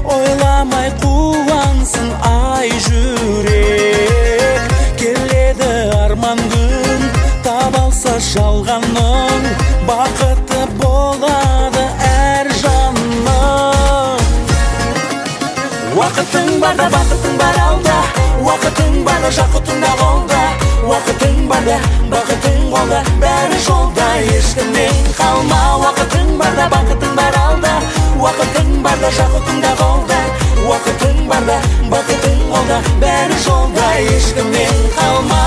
ойламай қуансын ай жүрек. Келеді арман күн, таба алса жалғаның, бақытты болады әр жанның. Уақытың барда бақытың бар алда, уақытың барда жақұтың да қолда, уақытың барда бақытың қолда, бәрі жолда, ешкімнен қалма. Уақытың барда бақытың бар алда, уақытың барда жақұтың да қолда, уақытың барда бақытың қолда, бәрі жолда, ешкімнен қалма.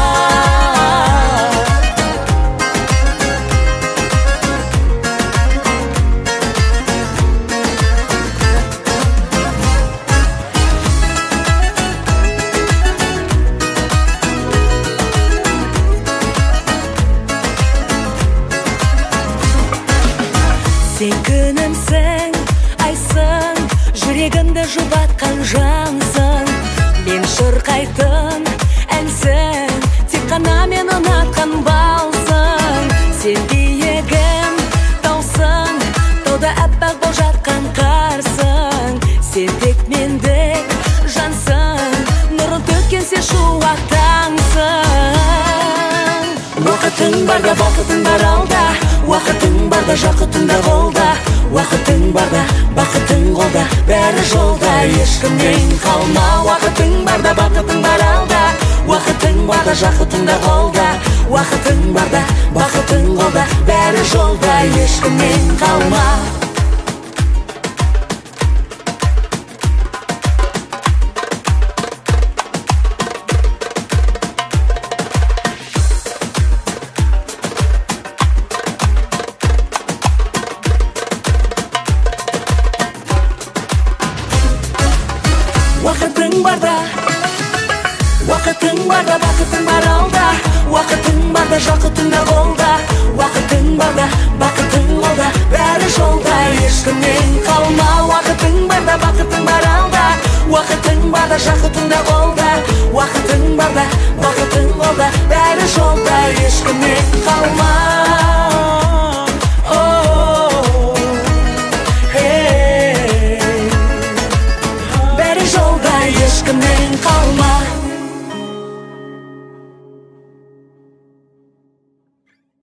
Сен күнімсің, айсың, жүрегімді жұбатқан жансың. Мен шырқайтын әнсің, тек қана мен ұнатқан балсың. Сен биігім, таусың, тауда әппақ болып жатқан қарсың. Сен тек мендік жансың, нұрын төккен сен шуақ таңсың. Уақытың барда бақытың бар алда, уақытың барда жақұтың да қолда, уақытың барда бақытың қолда, бәрі жолда, ешкімнен қалма. Уақытың барда бақытың бар алда, уақытың барда жақұтың да қолда, уақытың барда бақытың қолда, бәрі жолда, ешкімнен қалма. Уақытың барда, уақытың барда бақытың бар алда, уақытың барда жақұтың да қолда, уақытың барда бақытың қолда, бәрі жолда, ешкімнен қалма. Уақытың барда бақытың бар алда, уақытың барда жақұтың да қолда, уақытың барда бақытың қолда, бәрі жолда, ешкімнен қалма.